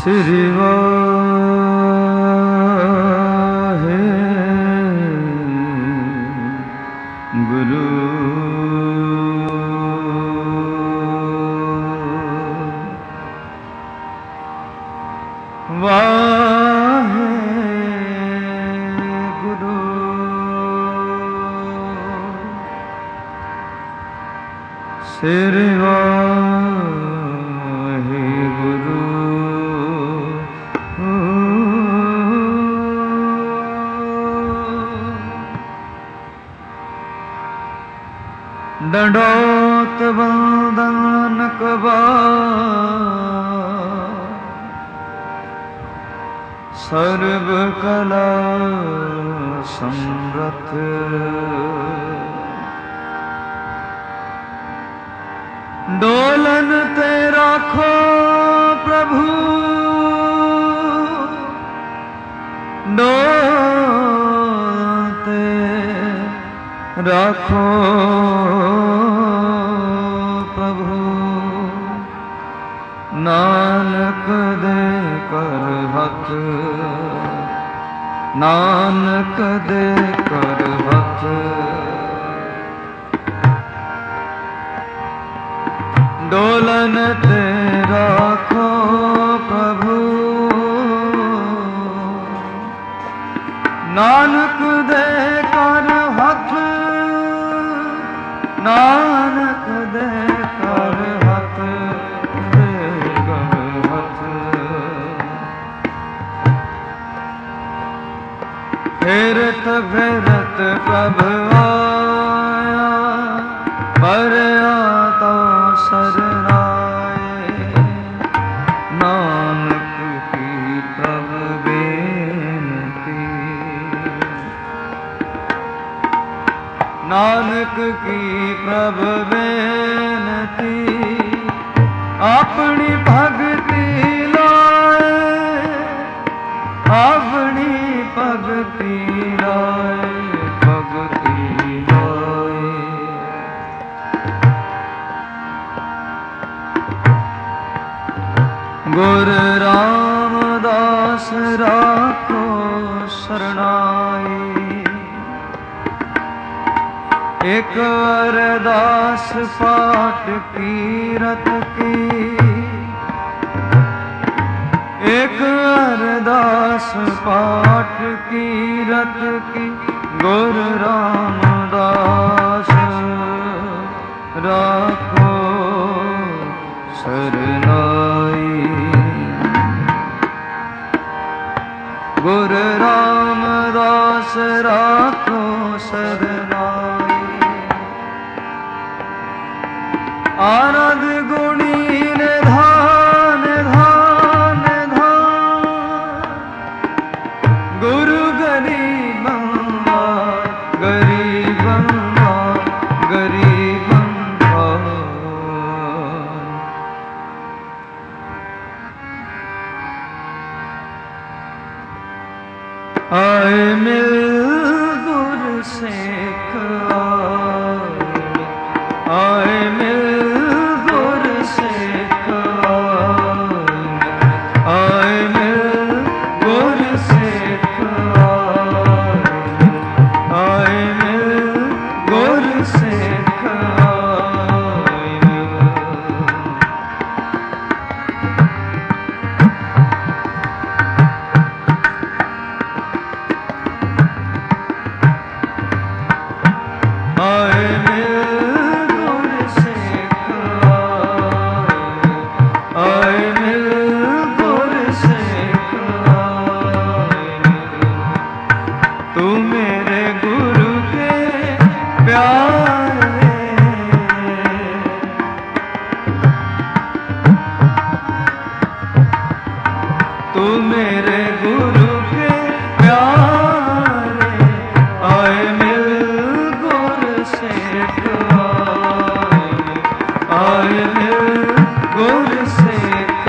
श्री वाहे गुरु वाहे गुरु श्री वाहे गुरु दंडोत वंदन सर्व कला समृत डोलन ते राखो प्रभु डोलते राखो प्रभु नानक दे कर हथ नानक दे कर हथ डोलन ते राखो प्रभु नानक दे कर हथ नानक दे कर हथ दे कर हथ फेरत फेरत प्रभ आया पर आता शरणाए नानक की प्रभ बेनती नानक की प्रभ बेनती अपनी भक्ति लाए अपनी भक्ति लाए भक्ति लाए गुरु रामदास राखो शरणाई एक अरदास पाठ कीरत की एक अरदास पाठ कीरत की गुरु रामदास राखो शरणाई गुरु रामदास राखो शरणाई आनंद गुणी निधान धान धान गुरु गरीबंबा गरीबंबा गरीबंबा आए मिल गुरु सेख आए मिल गुरु सेख आए मिल गुरु सेख आए मिल गुरु सेख आए मिल गुरु सेख आए मिल गुरु सेख तू मेरे गुरु के प्यारे तू मेरे गुरु के प्यारे आए मिल आए मिल गुरु सेख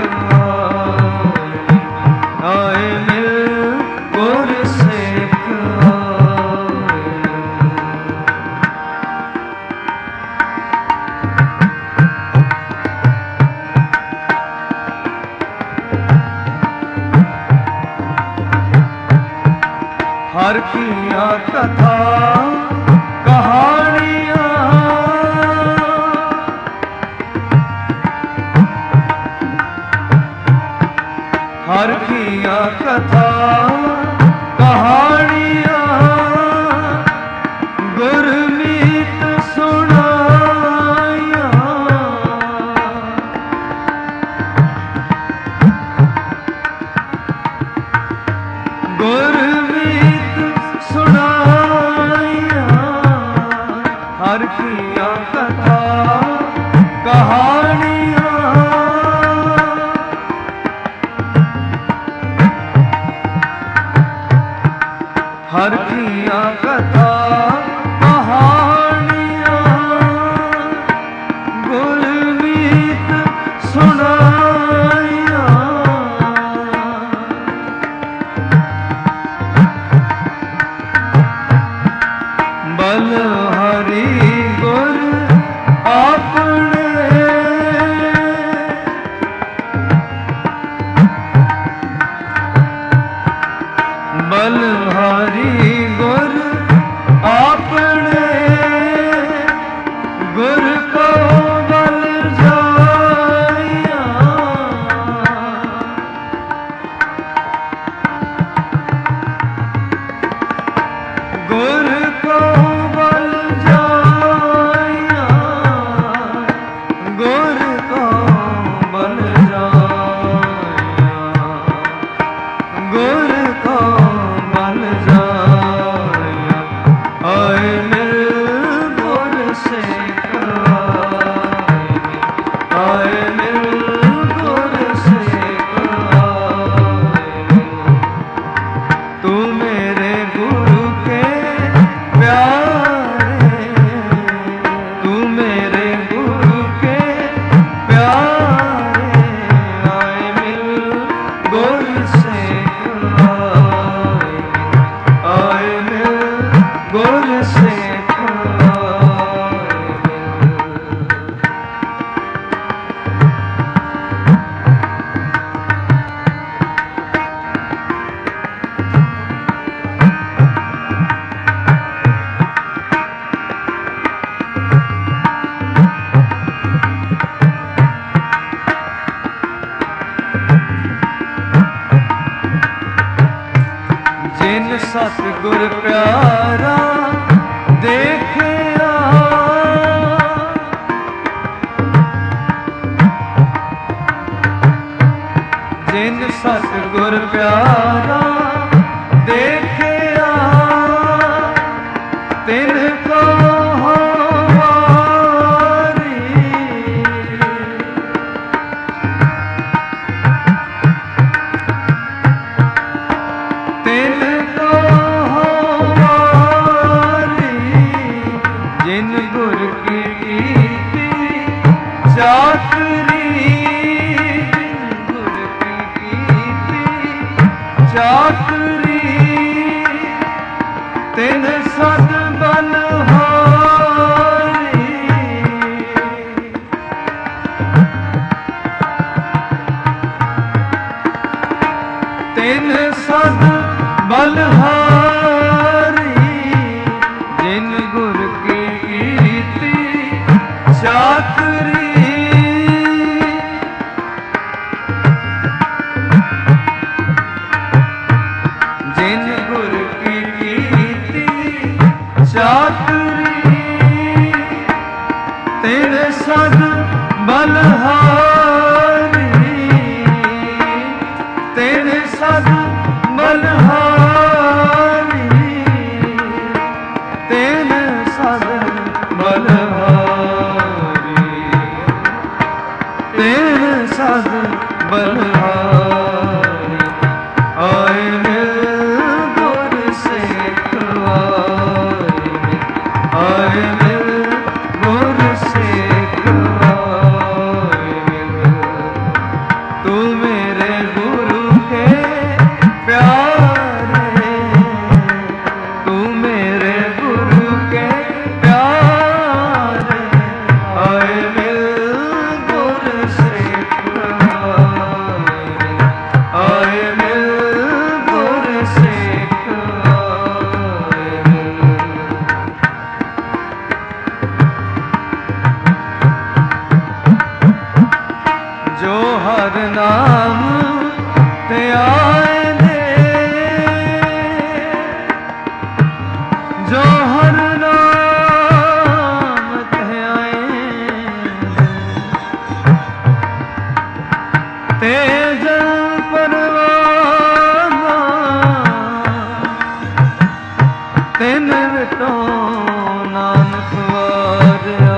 आए मिल गुरु सेख कहानियाँ, हर किया कथा कहानियाँ, गुरमीत सुनाया, गुरमीत सुनाया, हर किया कथा कहानियाँ, हर किया कथा कहानियाँ, गुरमीत सुनाया, बलहारी गुर आपने, बलहारी गुर आपने, गुर को बल जाया, गुर को बल जाया, गुर को बल जाया, गुर को बल जाया, आए मिल गुर से कराए, आए मिल गुर से कराए, तू मेरे गुरु के प्यारे, तू मेरे गुरु के प्यारे, आए मिल गुर से कराए, आए मिल गुर से कराए। जिन सतगुर प्यारा देखिया, जिन सतगुर प्यारा देखिया, तिनको होवारी, तिनको होवारी, जिन गुर की कीर्ति चाकरी, जिन गुर की कीर्ति चाकरी, तिन सद बलहारी, तिन सद बलहारी, जिन गुर की कीर्ति चाकरी, जिन गुर की कीर्ति चाकरी, तिन सद बलहारी, तिन सद बलहारी, तिन सद बलहारी, तिन सद बलहारी, आए मिल गुर से कराए, आए मिल गुर से कराए, हर नाम ते आए दे, जो हर नाम ते आए ते जल परवाना तिन विटो नानक वारिया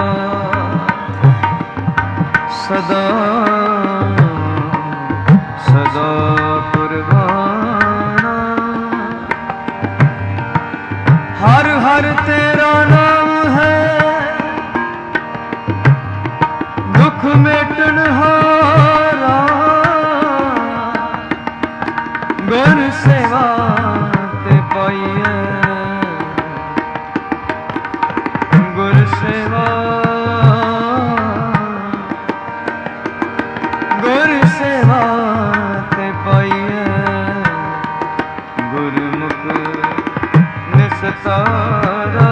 सदा सदा कुर्बाना। हर हर तेरा नाम है दुख मेटन हारा, गुर सेवा ते पाइए गुर सेवा गुर सेवा ते पाइए गुरमुख निस्तारा।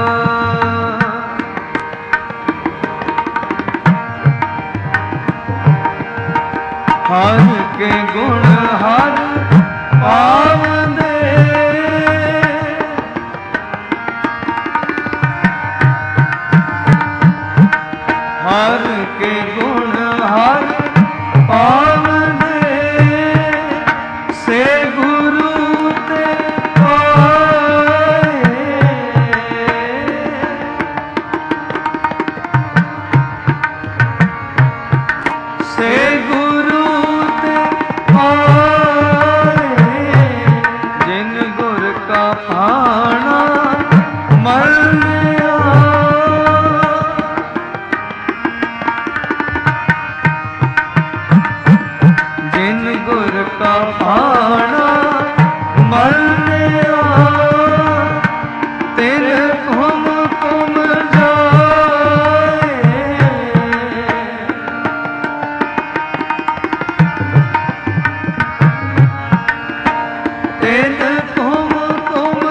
हर के गुण हर पावंदे, हर के गुण हर पावंदे, से गुरु ते पाए, से गुरु ते पाए, जिन गुर का भाना मरनिया, जिन गुर का भाना मरनिया, तिन घुम घुम जाए, तिन घुम घुम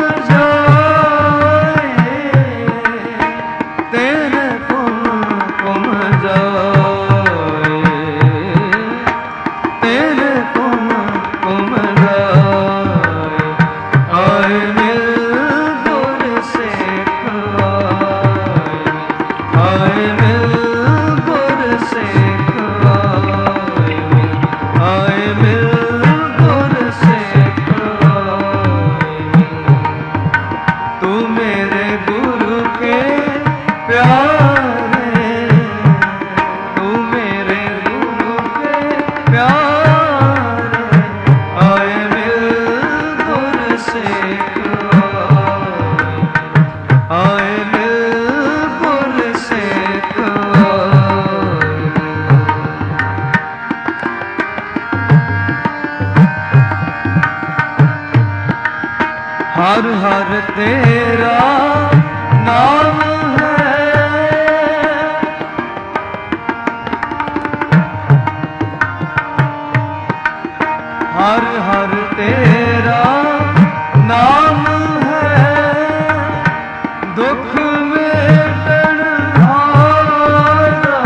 जाए, तिन घुम घुम जाए, तिन घुम घुम जाए। आए मिल गुर सेख आए मिल गुर सेख आए मिल गुर सेख। तू मेरे गुरु के प्यारे, तू मेरे गुरु के प्यारे, आए मिल गुर सेख आए मिल गुर सेख। हर हर तेरा नाम है, हर हर तेरा नाम है, दुख मेटन हारा,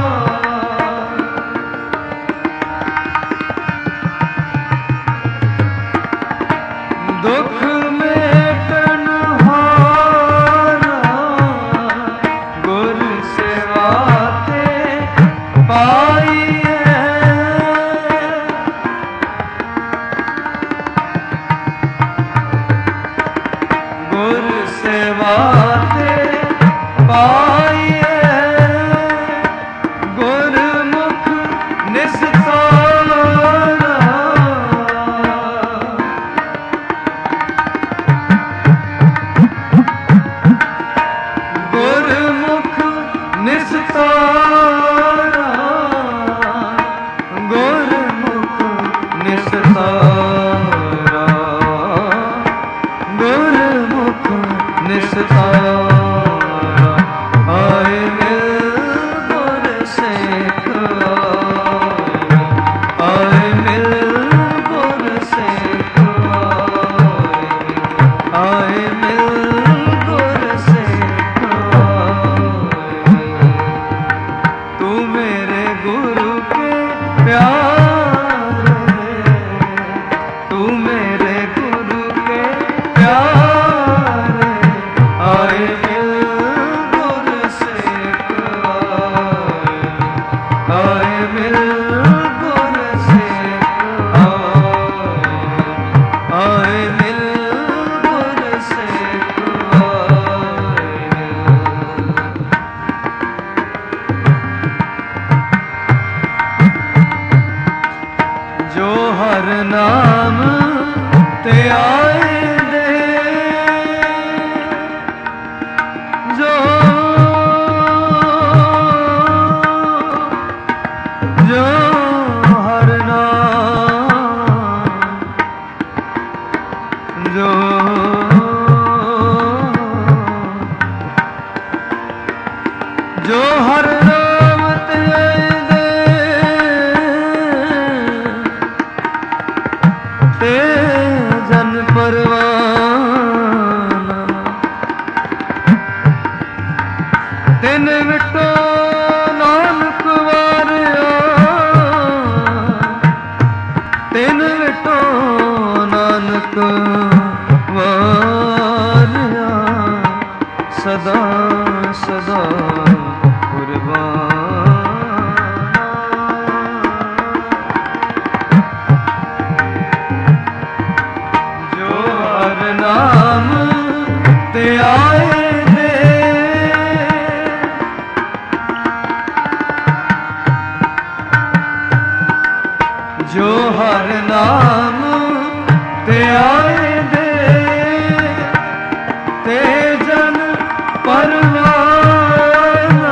दुख मेटन हारा, गुर सेवा ते पाइए, गुर सेवा ते पाइए, गुरमुख निस्तारा, गुरमुख निस्तारा, गुरमुख निस्तारा, गुरमुख निस्तारा। आए मिल गुर सेख आए मिल गुर सेख आए मिल गुर सेख। तू मेरे गुरु के प्यार जो हर नाम ते दे ते जन परवाना तिन विटो नानक वारिया तिन विटो नानक वारिया सदा सदा जो हर नाम ते आए दे जो हर नाम ते आए दे ते जन परवाना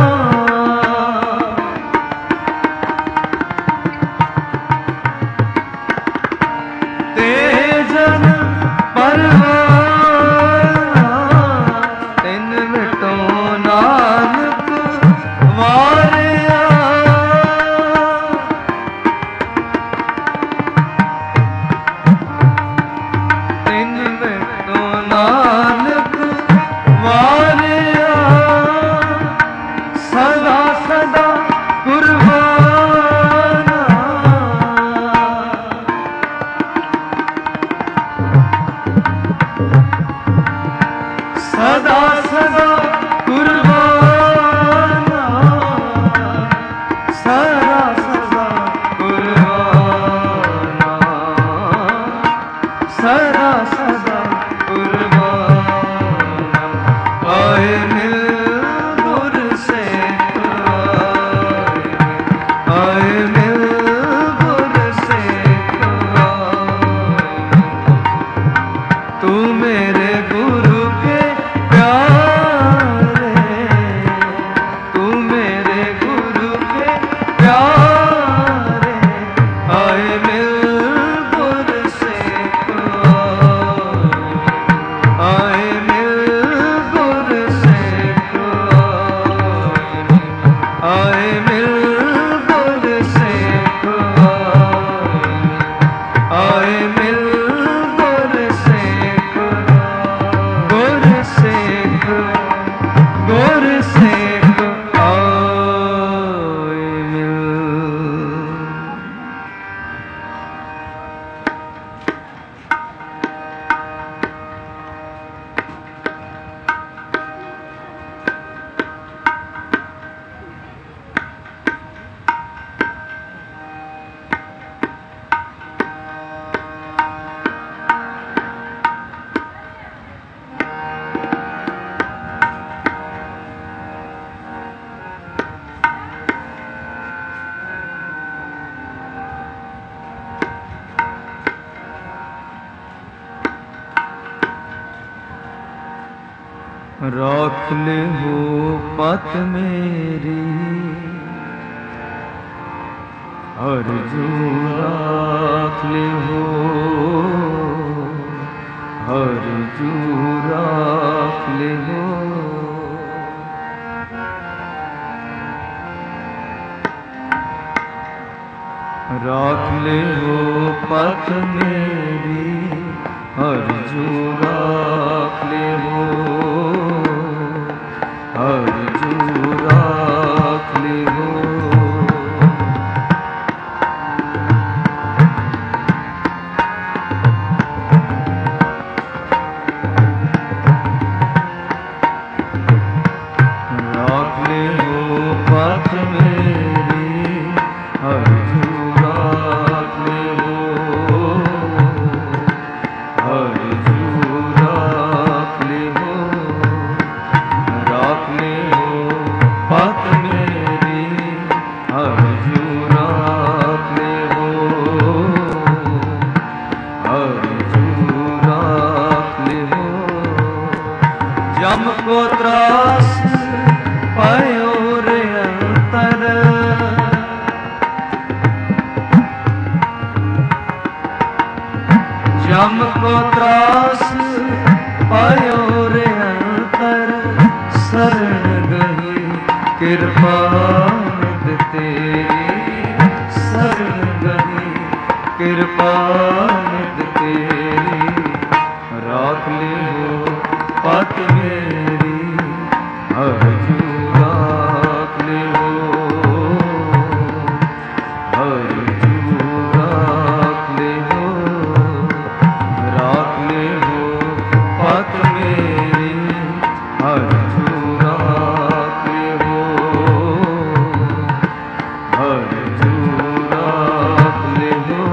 ते जन परवाना तिन विटो नानक वारिया तिन विटो नानक वारिया सदा सदा कुर्बाना सदा सदा कुर्बाना सदा सदा कुर्बाना सदा सदा कुर्बाना आए मिल गुर से आए मिल गुर से तू मेरे गुरु के प्यारे तू मेरे गुरु के प्यारे आए मिल गुर से आए मिल गुर से आए मिल गुर से आए मिल गुर से गुर से गुर से आए मिल। राख ले हो पत मेरी हर जो राख ले हो हर जो राख ले हो राख ले हो पत मेरी हर जो राख ले हो हर जो राख ले हो राख ले हो पत मेरी हर जो राख ले हो हर जो राख ले हो राख ले हो पत मेरी हर जो राख ले हो हर जो राख ले हो जम को त्रास पायो रे अंतर जम को त्रास पायो रे अंतर शरण गही कृपा निध तेरी शरण गही, कृपा निध तेरी राख ले हो पत मेरी, हरजू राख ले हो, हरजू राख ले हो, राख ले हो पत मेरी, हरजू राख ले हो, हरजू राख ले हो।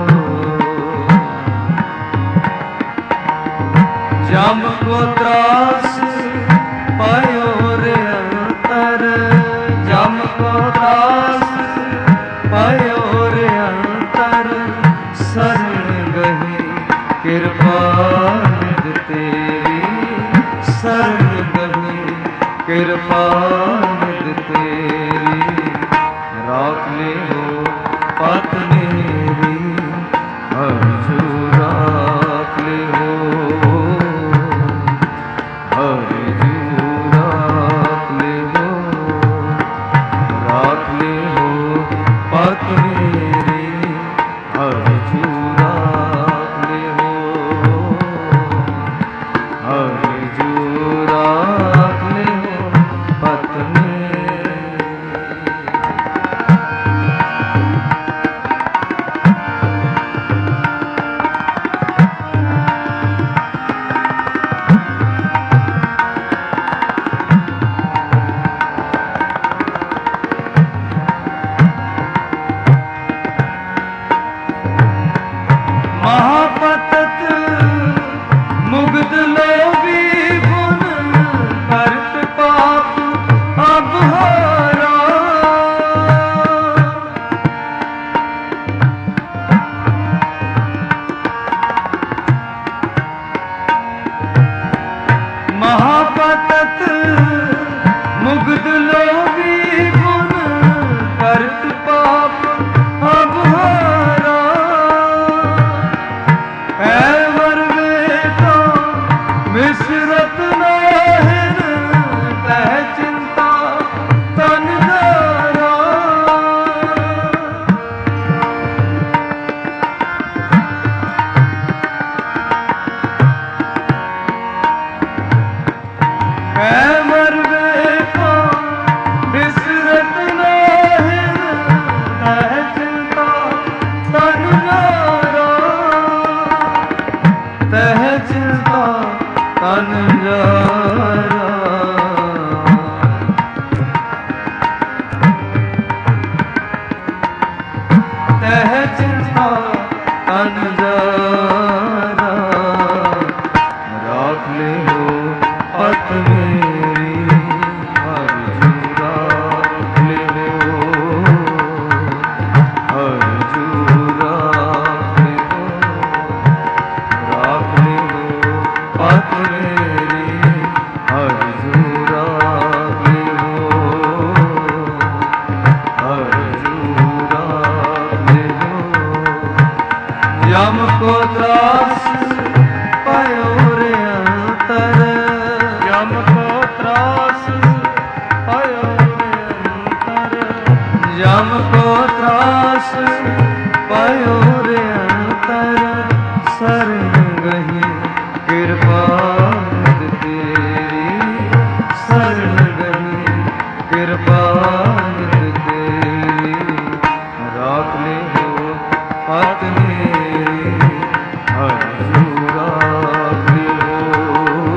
जम को त्रास पायो रे अंतर, जम को त्रास पायो रे अंतर, शरण गही कृपा निध तेरी, शरण गही कृपा निध तेरी राख ले हो पत मेरी, हरजू राख ले हो, हरजू राख ले हो, राख ले हो पत मेरी, हरजू राख ले हो, हरजू राख ले हो पत मेरी। महापतत मुग्ध लोभी गुण करत पाप अबहारा, महापतत मुग्ध लोभी गुण करत पाप अबहारा, ऐवर वेदा मिश्रत नाहिन, तह चिंता तन दारा, ऐवर वेदा मिश्रत नाहिन, तह चिंता तन दारा, तह चिंता तन जारा, तह चिंता तन जारा, राख ले हो पत मेरी, हरजू राख ले हो, हरजू राख ले हो, राख ले हो पत मेरी, हरजू राख ले हो, हरजू राख ले हो। यम को त्रास पायो रे अंतर, यम को त्रास पायो रे अंतर, यम को त्रास पायो रे अंतर, शरण गही कृपा निध तेरी, शरण गही कृपा निध तेरी राख ले हो पत मेरी, हरजू राख ले हो,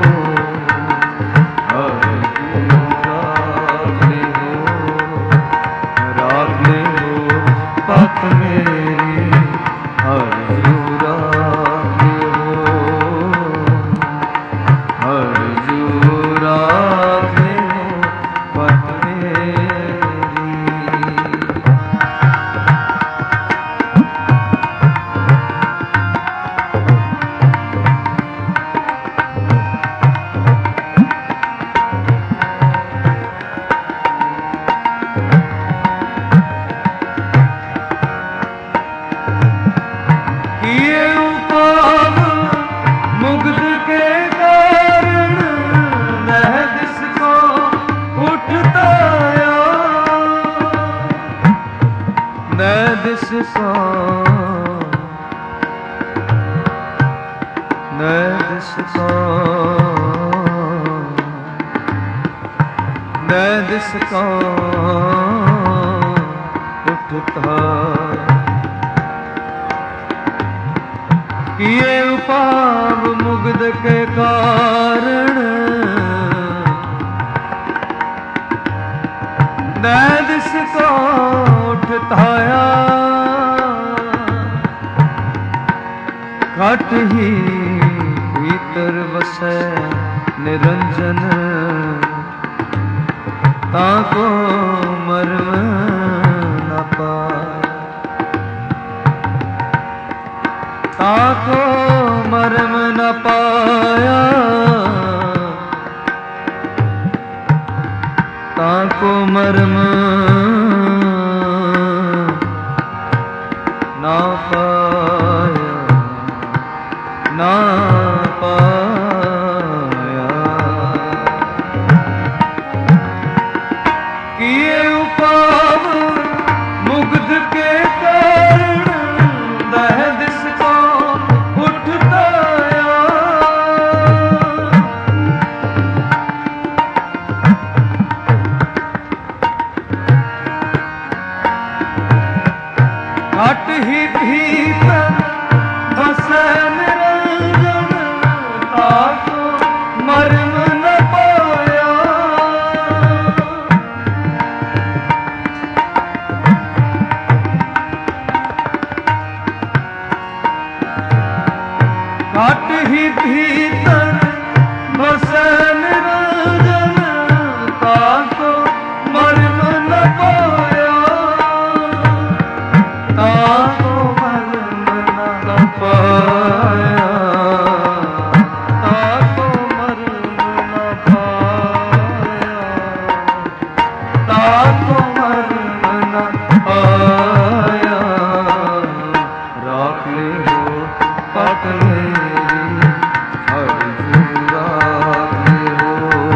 हरजू राख ले हो, राख ले हो पत मेरी, हरजू राख ले हो, हरजू राख ले हो पत मेरी। दिसका नै दिसका नै दिसका उठता किए उपाव मुग्ध के कारण नै दिसका उठताया घट ही भीतर वसै निरंजन ताको मर्म न पाए ताको मर्म न पाया ताको मर्म ना पाया ना पाया किए उपाव मुग्ध के कारण दह दिसका उठताया घट ही भीतर बसै निरंजन ताको मर्म न पाया घट ही भीतर बसै निरंजन ताको मर्म न पाया ताको मर्म न पाया ताको मर्म न पाया ताको मर्म न पाया राख ले हो पट मेरी अर्जू राख ले हो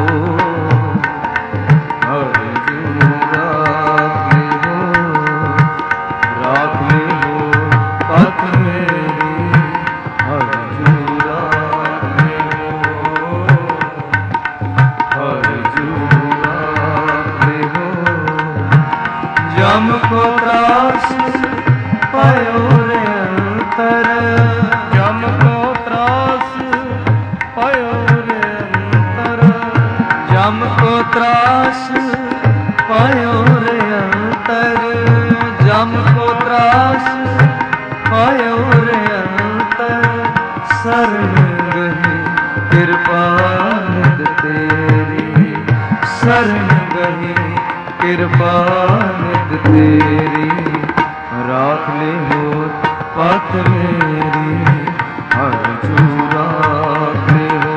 अर्जू राख ले हो राख ले हो पट मेरी अर्जू राख ले हो अर्जू राख ले हो जम को त्रास पायो रे अंतर जम को त्रास पायो रे अंतर जम को त्रास पायो रे अंतर जम को त्रास पायो रे अंतर शरण गही कृपा निध तेरी शरण गही कृपा निध तेरी राख ले हो पत मेरी अर्जू राख ले हो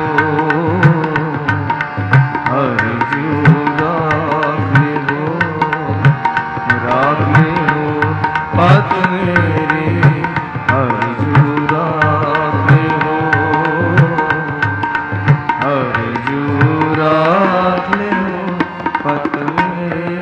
अर्जू राख ले हो राख ले हो पत मेरी अर्जू राख ले हो अर्जू राख ले हो पत मेरी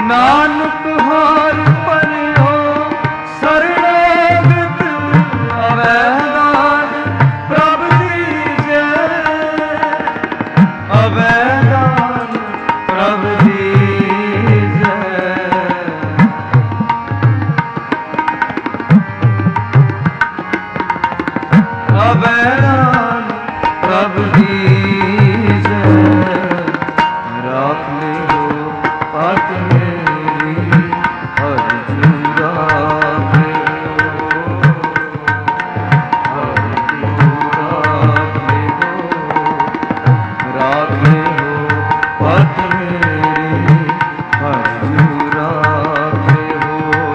ਨਾਨਕ ਹਾਰ ਪਰਿਓ ਸਰਣਾਗਤ ਅਵੈਦਾਨ ਪ੍ਰਭ ਦੀਜੈ ਅਵੈਦਾਨ ਪ੍ਰਭ ਦੀਜੈ ਅਵੈਦਾਨ ਪ੍ਰਭ ਦੀਜੈ ਰਾਖ ਲਿਓ ਪਤ ਮੇਰੀ ਹਰਿ ਜੂ ਰਾਖ ਲਿਓ ਹਰਿ ਜੂ ਰਾਖ ਲਿਓ ਰਾਖ ਲਿਓ ਪਤ ਮੇਰੀ ਹਰਿ ਜੂ ਰਾਖ ਲਿਓ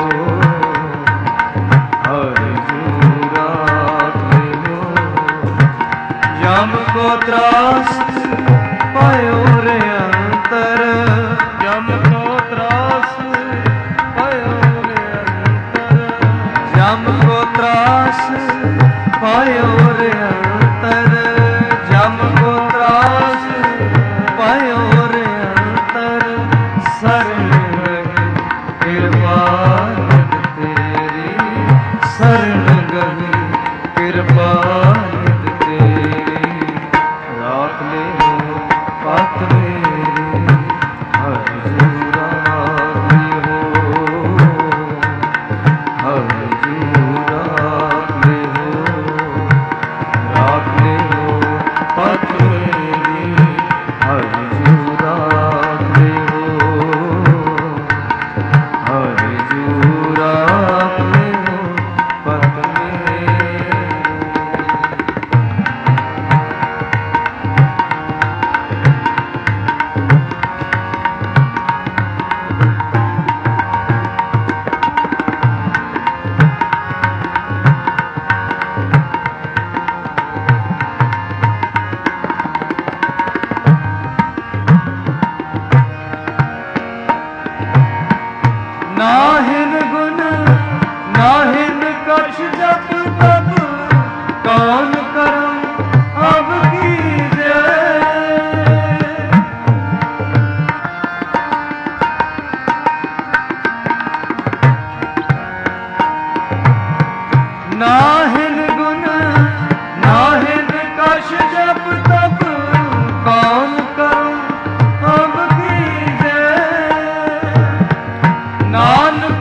ਹਰਿ ਜੂ ਰਾਖ ਲਿਓ ਜਮ ਕੋ ਤਰਾਸ ਪਾਇਓ ਰੇ ਅੰਤਰ ਜਮ ਕੋ ਤਰਾਸ ਪਾਇਓ ਰੇ ਅੰਤਰ ਜਮ ਕੋ ਤਰਾਸ ਪਾਇਓ ਰੇ ਅੰਤਰ ਜਮ ਕੋ ਤਰਾਸ ਪਾਇਓ ਰੇ ਅੰਤਰ ਸਰਣ ਗਏ ਕਿਰਪਾ ਨਿਤ ਤੇਰੀ ਸਰਣ ਗਏ ਕਿਰਪਾ ਨਿਤ ਤੇਰੀ ਰਾਖ ਲਿਓ ਪਤ ਮੇਰੀ ਹਰਿ ਜੂ ਰਾਖ ਲਿਓ ਹਰਿ ਜੂ ਰਾਖ ਲਿਓ ਰਾਖ ਲਿਓ ਪਤ ਮੇਰੀ ਹਰਿ ਜੂ ਰਾਖ ਲਿਓ ਹਰਿ ਜੂ ਰਾਖ ਲਿਓ ਪਤ ਮੇਰੀ ਨਾਹਿਨ ਗੁਣ ਨਾਹਿਨ ਕਛ ਜਪ ਤਪ ਕੌਣ ਕਰਮ ਅਬ ਕੀਜੈ ਨਾਹਿਨ ਗੁਣ ਨਾਹਿਨ ਕਛ ਜਪ ਤਪ ਕੌਣ ਕਰਮ ਅਬ ਕੀਜੈ ਨਾਨਕ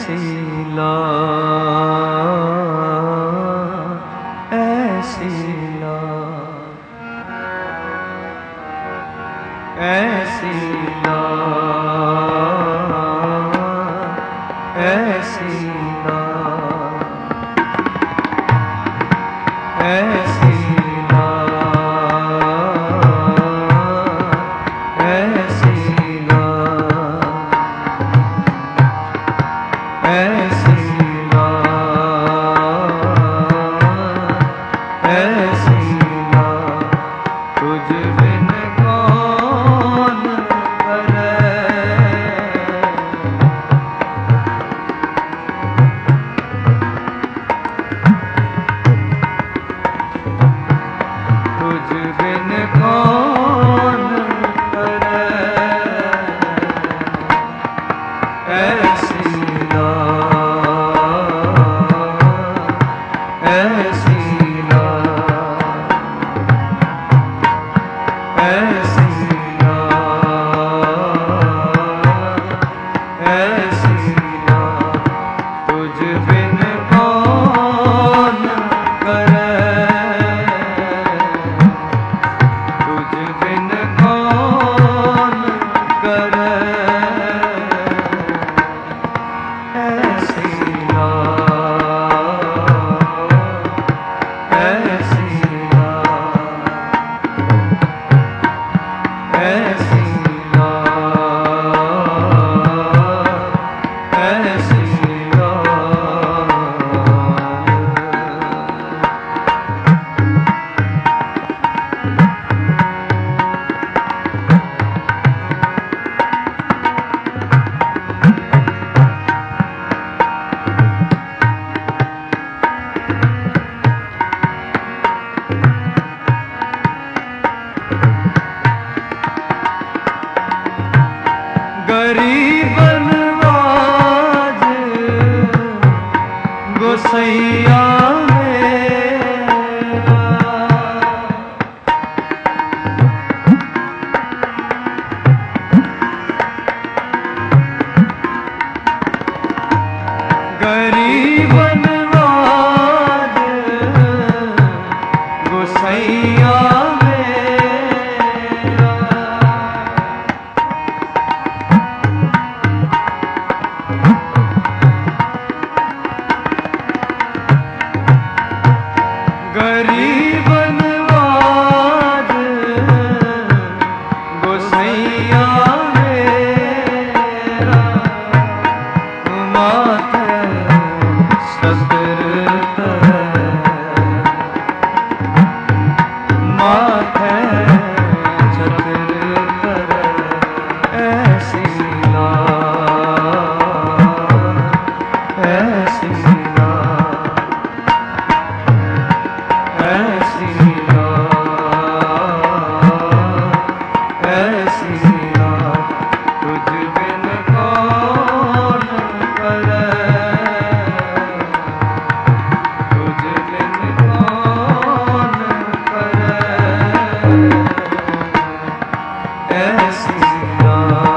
ला ऐसी ला ऐसी ला ऐसी ला ऐसी ला ऐसी ला ऐसी ला ऐसी ला तुझ बिन कौन करे तुझ बिन कौन करे ऐसी ला ऐसी ला ऐसी ला ऐसी ला तुझ बिन कौन करे तुझ बिन कौन करे ऐसी ला ऐसी ला ऐसी ला ऐसी ला गरीब नवाज गोसैया मेरा गरीब नवाज गोसैया मेरा गरीब नवाज गोसैया मेरा माथे सतर माथे छतर ऐसी ला ऐसी ला ऐसी ला ऐसी ला तुझ बिन कौन करे तुझ बिन कौन करे ऐसी ला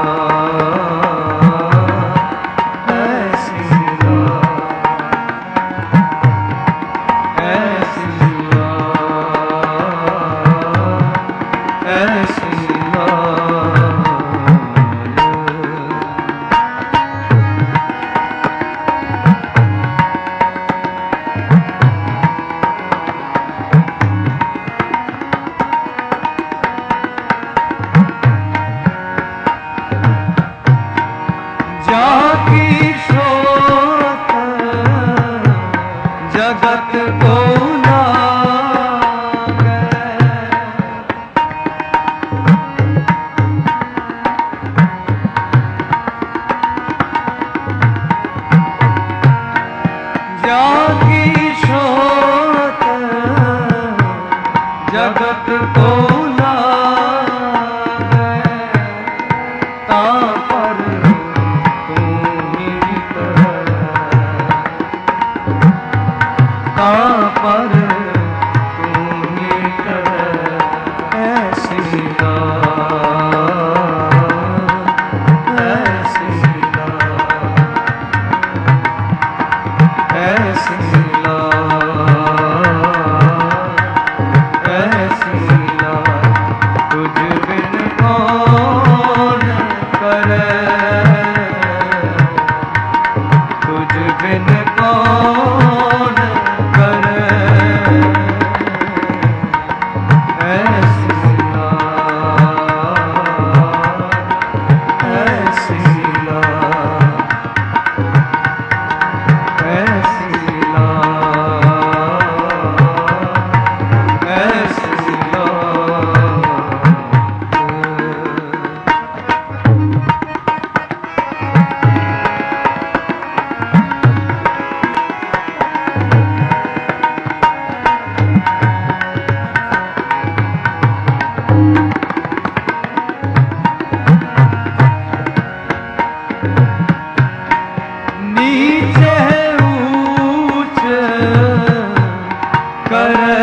ऐसी ला ऐसी ला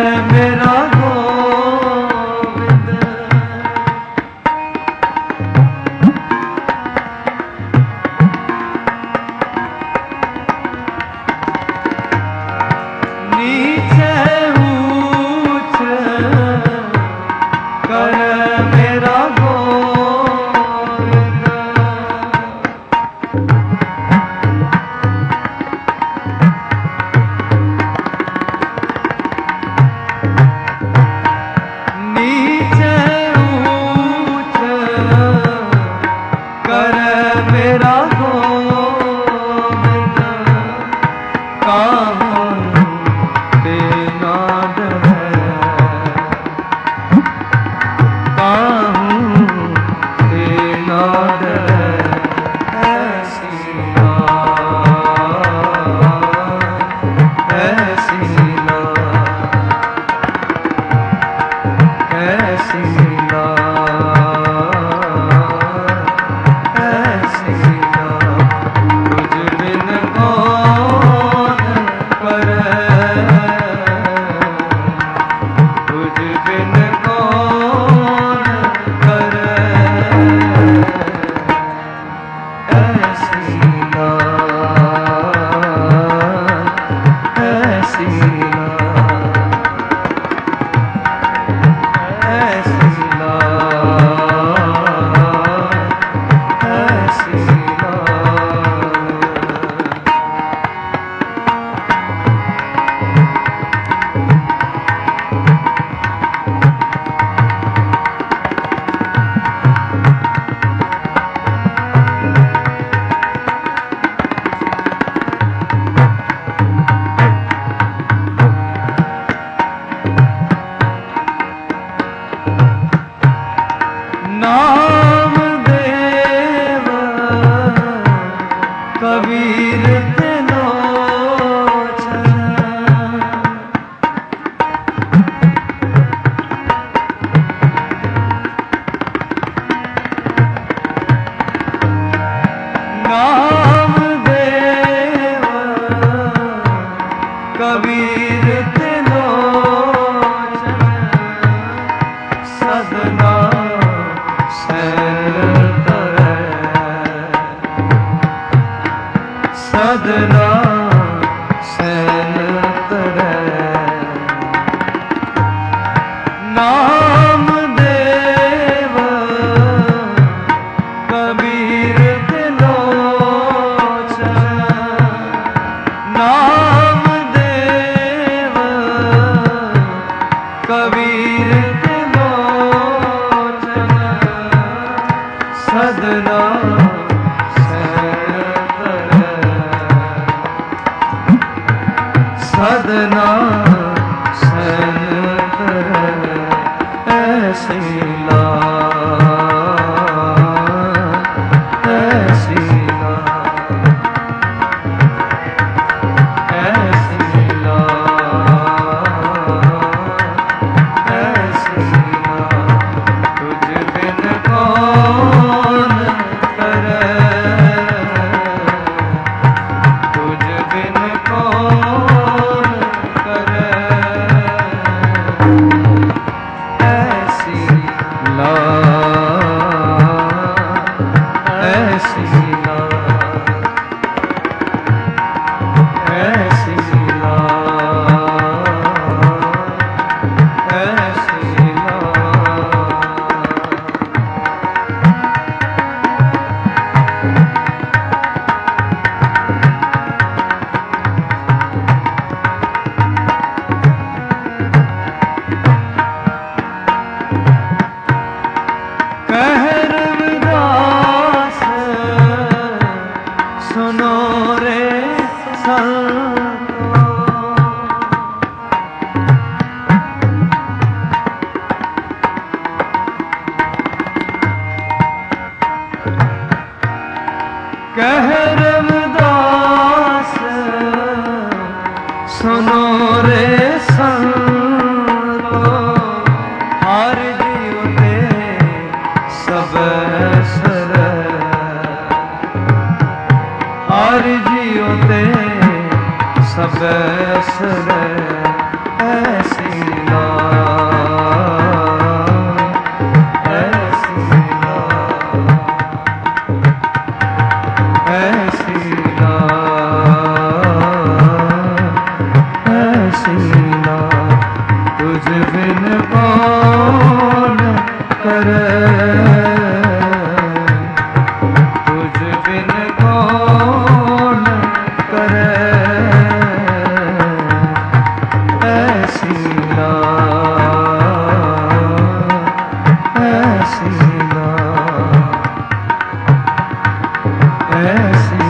मेरा गोविंद। नीचे ऊंच कर मेरा गोविंद। नीचे ऊंच कर मेरा गोविंद। काहूँ तेरा डर, काहूँ तेरा डर। ऐसी ऐसी ऐसी ऐसी तुझ बिन कौन करे, तुझ बिन कौन करे। ऐसी ऐसी नाम देव कबीर त्रिलोचन। नाम देव कबीर त्रिलोचन। सदना सदना सैन तरै। नाम देव कबीर त्रिलोचन। नाम देव कबीर त्रिलोचन। सदना सदना सैन तरै। ऐसी ऐसी ऐसी ऐसी तुझ बिन कौन करे, तुझ बिन कौन करे। ऐसी तुझ बिन कौन करे, तुझ बिन कौन करे ऐसी लाज, ऐसी लाज, ऐसी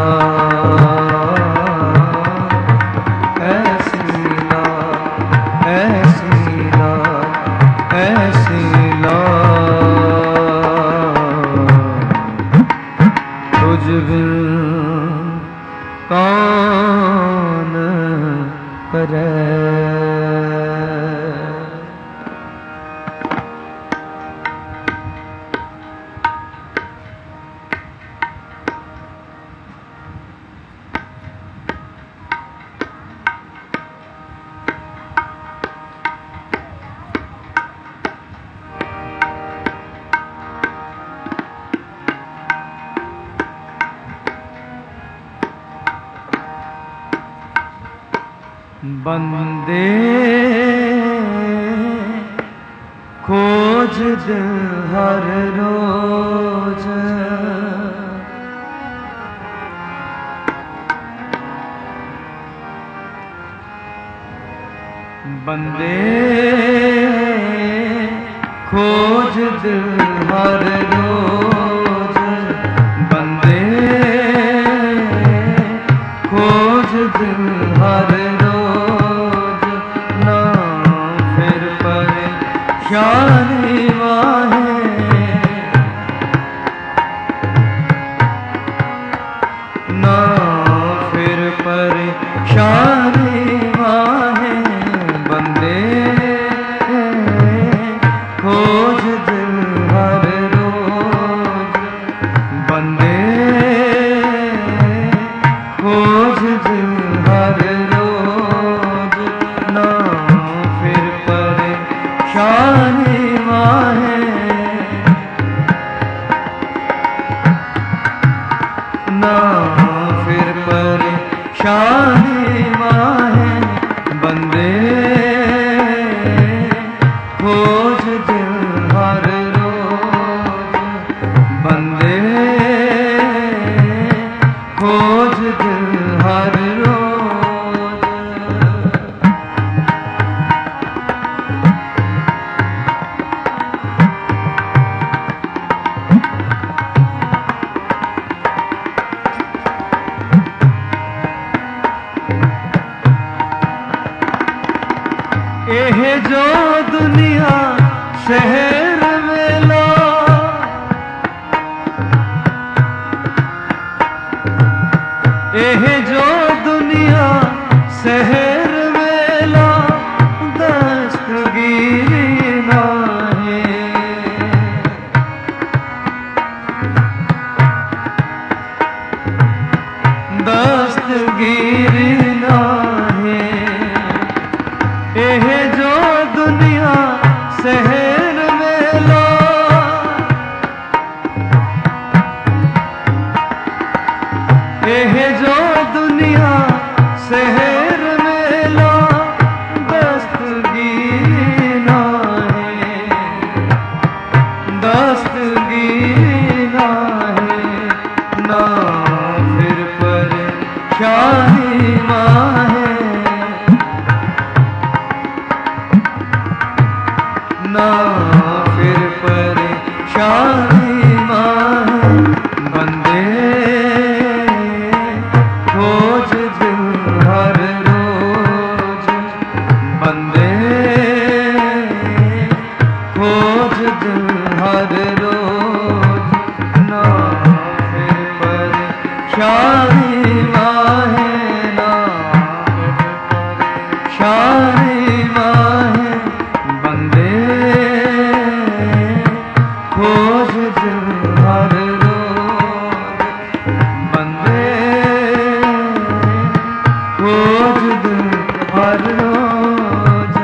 लाज, ऐसी लाज, ऐसी लाज, ऐसी लाज, तुझ बिन कौन करे। बंदे खोज दिल हर रोज, बंदे खोज दिल हर रोज, बंदे खोज दिल हर रोज, ना फिर परेशानी वाहे, ना फिर परेशानी वाहे, बंदे खोज दिल हर रोज, बंदे खोज दिल हर रोज, ना फिर परेशानी वाहे, ना फिर परेशानी वाहे, बंदे खोज दिल हर रोज, बंदे खोज दिल हर रोज। एह जो दुनिया शहर में लो, एह जो दुनिया शहर में लो, दस्तगीरी नाहे, दस्तगीरी नाहे, एह जो दुनिया शहर में लो, एह जो दुनिया शहर में लो, दस्तगीरी नाहे, दस्तगीरी नाहे, ना फिर परेशानी माहे, ना फिर परेशानी माहे, बंदे खोज दिल हर रोज, बंदे खोज दिल हर रोज, ना फिर परेशानी माहे, ना परेशानी माहे, बंदे खोज दिल हर रोज, बंदे खोज दिल हर रोज।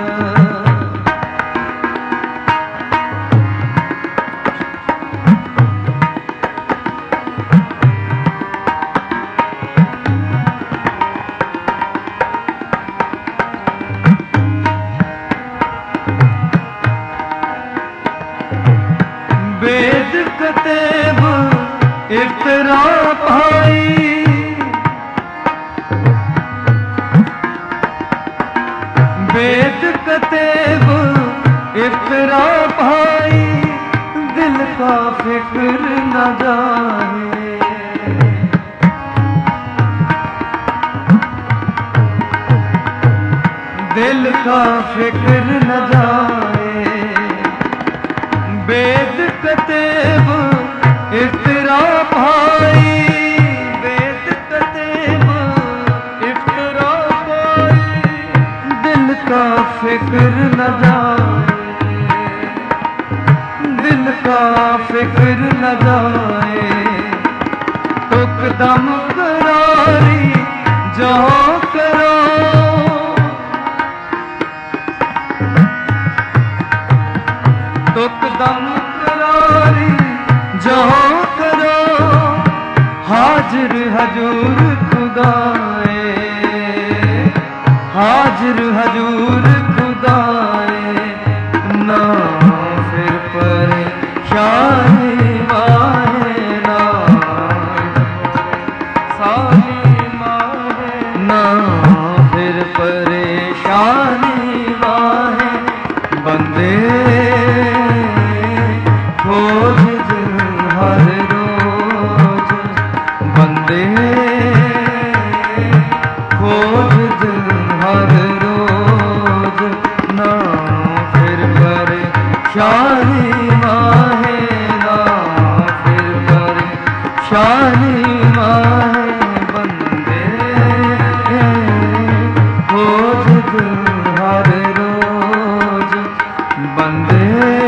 इफ्तरा पाई वेद कतेब इफ्तरा पाई दिल का फिक्र न जाए दिल का फिक्र न जाए वेद कतेब इफ्तरा पाई वेद कतेब इफ्तरा पाई दिल का फिक्र न जाए दिल का फिक्र न जाए तुकदम करारी जहाँ करो तुकदम करारी जहाँ करो हाजिर हजूर खुदाए हाजिर हजूर खुदाए ना फिर परेशानी माहे ना साली माहे ना फिर परेशानी माहे बंदे खोज हर रोज बंदे खोज हर रोज ना फिर परेशानी माहे ना फिर परेशानी माहे बंदे खोज हर रोज बंदे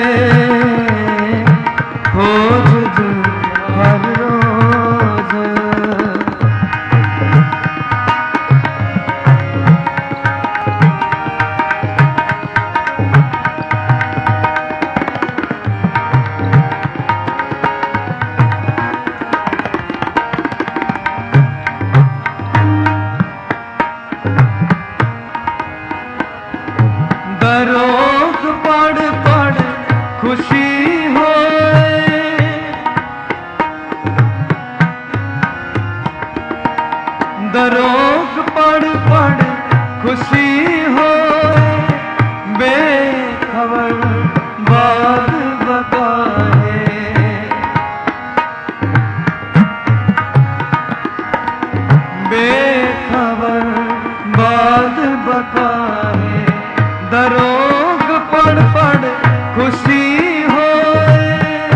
खोज हर रोज दरोग पढ़ पढ़ खुशी होए दरोग पढ़ पढ़ खुशी होए बेखबर बाग बकाए बेखबर बाग बकाए दरोग पढ़ पढ़ खुशी होए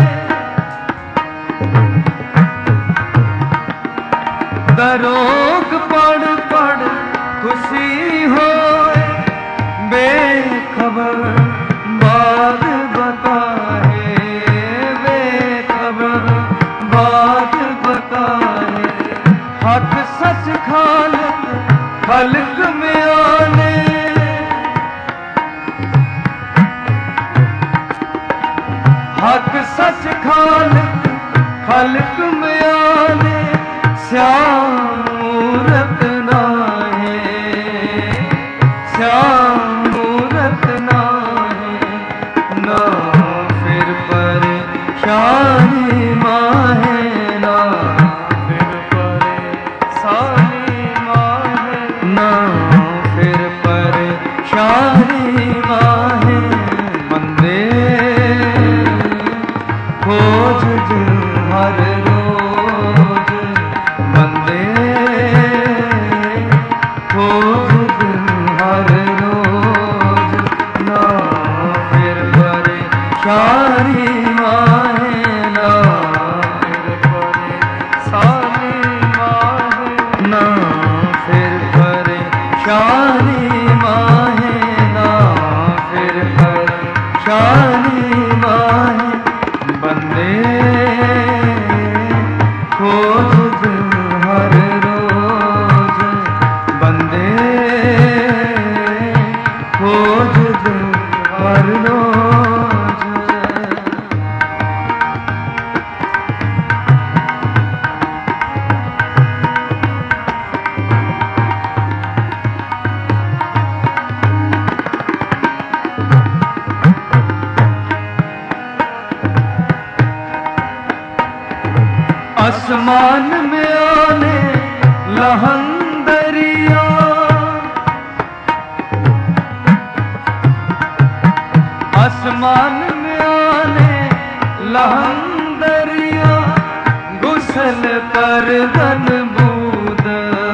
दरोग पढ़ पढ़ खुशी होए बेखबर बात बताए बेखबर बात बताए हक सच खालिक खल्क में आने हक सच खालिक खल्क में आने श्याम मूरत नाहे श्याम मूरत नाहे ना फिर परेशानी माहे ना फिर परेशानी माहे ना फिर परेशानी माहे बंदे खोज हर रोज बंदे खोज हर रोज ना फिर परेशानी माहे ना फिर परेशानी माहे ना फिर परेशानी माहे ना फिर परेशानी माहे बंदे खोज हर रोज बंदे खोज हर रोज आसमान में आने लहंदरिया, आसमान में आने लहंदरिया, गुसल कर धन बूद,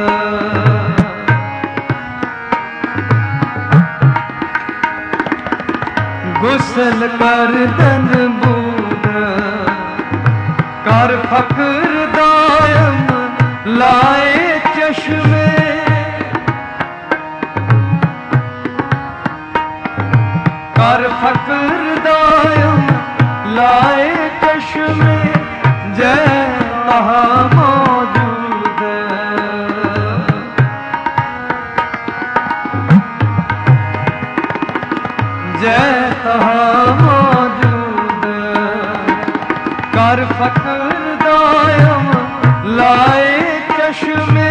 गुसल कर धन बूद, कर फक्र दायम लाए चश्मे, कर फक्र दायम लाए चश्मे, जय तहाँ मौजूद, जय तहाँ मौजूद, कर फक्र दायम लाए चश्मे,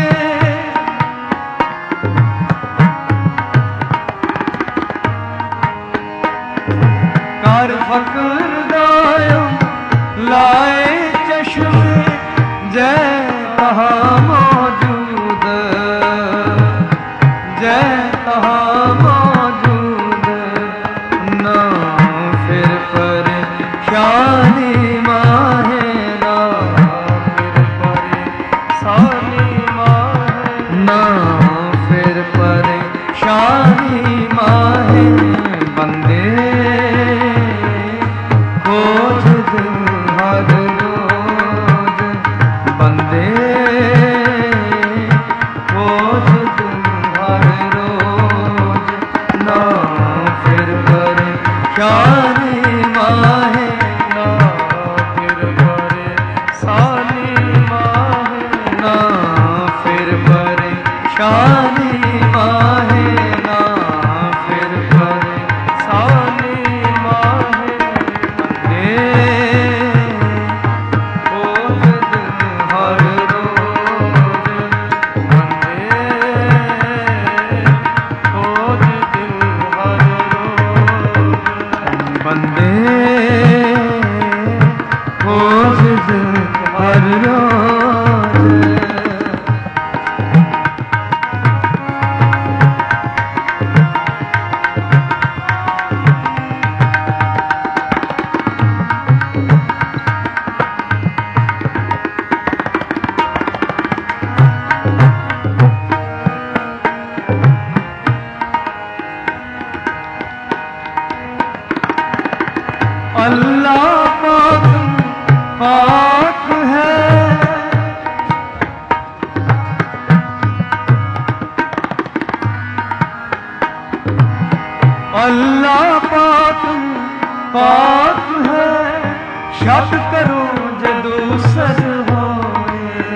कर फक्र दायम लाए चश्मे, जय तहाँ मौजूद, जय तहाँ मौजूद, ना फिर परेशानी माहे, ना फिर परेशानी माहे, ना फिर परेशानी माहे, बंदे खोज दिल हर रोज, बंदे खोज दिल हर रोज, ना फिर परेशानी माहे, ना फिर परेशानी माहे, ना फिर परेशानी माहे, ना फिर परेशानी माहे, खोज दिल हर रोज, खोज दिल हर रोज, बंदे खोज दिल हर रोज। अल्लाह पाक पाक है, अल्लाह पाक पाक है, शक करो जे दूसर होए,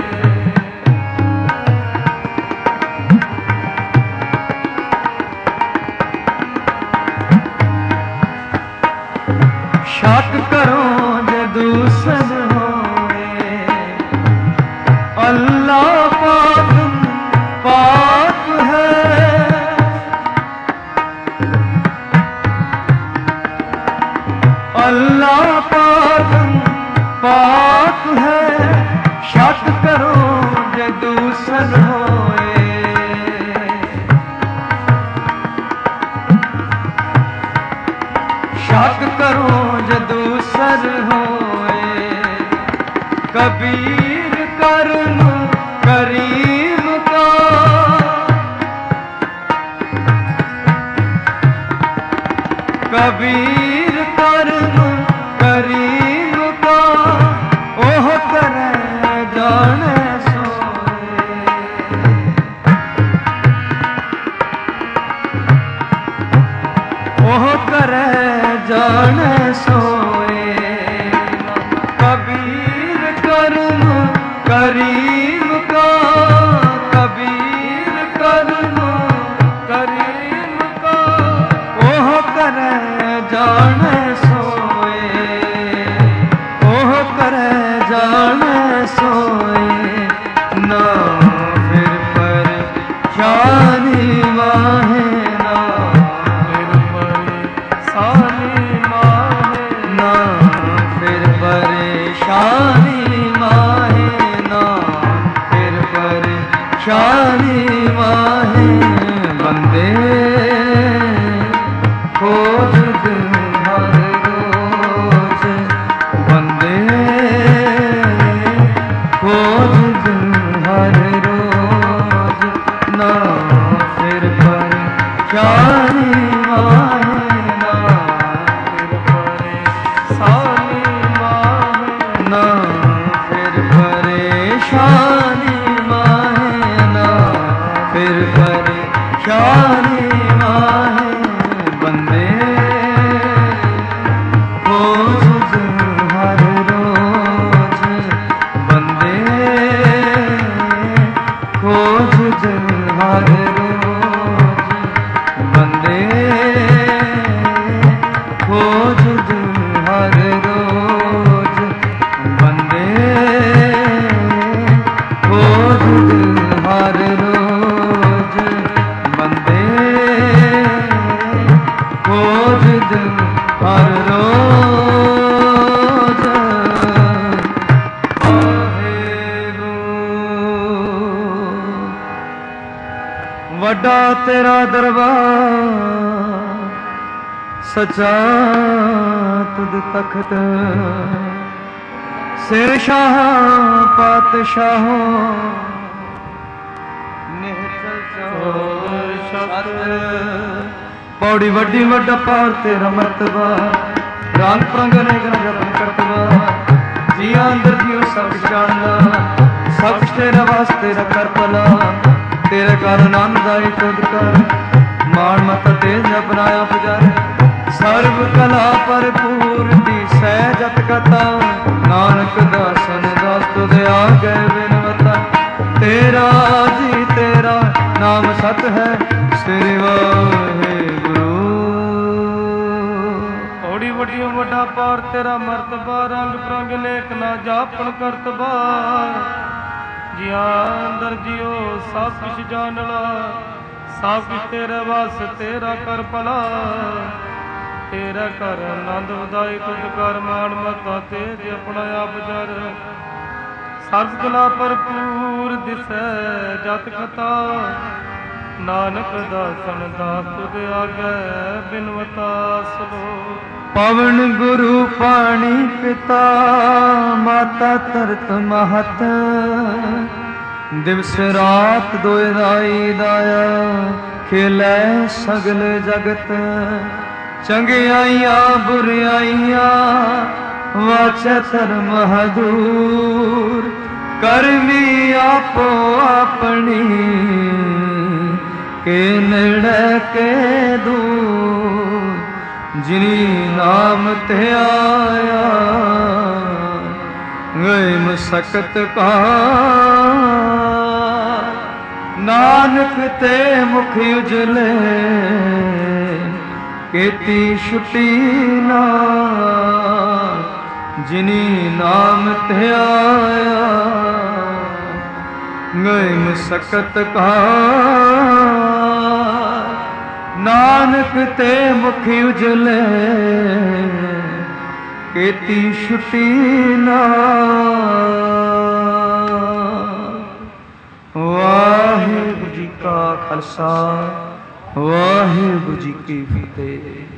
शक करो जे दूसर होए, अल्लाह पाक पाक है, अल्लाह पाक पाक है, शक करो जे दूसर होए, शक करो जे दूसर होए, कबीर करम करीम का, कबीर करम करीम का, ओह करे जाने सोए, ओह करे जाने सोए, कबीर करम करीम का, कबीर करम करीम का, ओह करे जाने सोए, ओह करे जाने सोए, ना फिर परेशानी माहे, ना फिर परेशानी माहे, ना फिर परेशानी माहे, खोज दिन हर रोज वड्डा तेरा दरबार सचा तुद तख्त सिर शाह पातशाहों पौड़ी वड्डी वड्डा पार तेरा मर्तबा रंग प्रंग अनेक जपन करतबा जिया अंदर जियो सब कुछ जानला सब कुछ तेरा वास तेरा कर भला तेरे कारण आनंदाई तुद कर मान मत तेज अपनाया पुजारे सर्व कला भरपूर दी सहजत कथा नानक दासन दास तुद आ गए बिनवता तेरा जी तेरा नाम सत है श्री वाहिगुरु औड़ी वड्डियों वड्डा पार तेरा मर्तबा रंग प्रंग लेख ना जापन करतबा जिया अंदर जियो सब कुछ जान ला सब कुछ तेरे वास तेरा कर भला तेरा कर आनंद वधाई तुद कर मान मता तेज अपना आप जर सर्व कला भरपूर दिसै जत कथा नानक दासन दास तुद आगे बिनवता सलो पवन गुरु पानी पिता माता तरत महत दिवस रात दोए दाई दाया खेलै सगल जगत चंगियाइयां बुराइयां वाचै धर्म हदूर करमी आपो अपनी के नेड़े के दूर जिनी नाम ते आया गए मसकत का नानक ते मुख उजले केती छुट्टी ना जिनी नाम ते आया गए मसकत का नानक ते मुख उजले केती छुट्टी ना वाहिगुरु जी का खालसा वाहिगुरु जी की फतेह।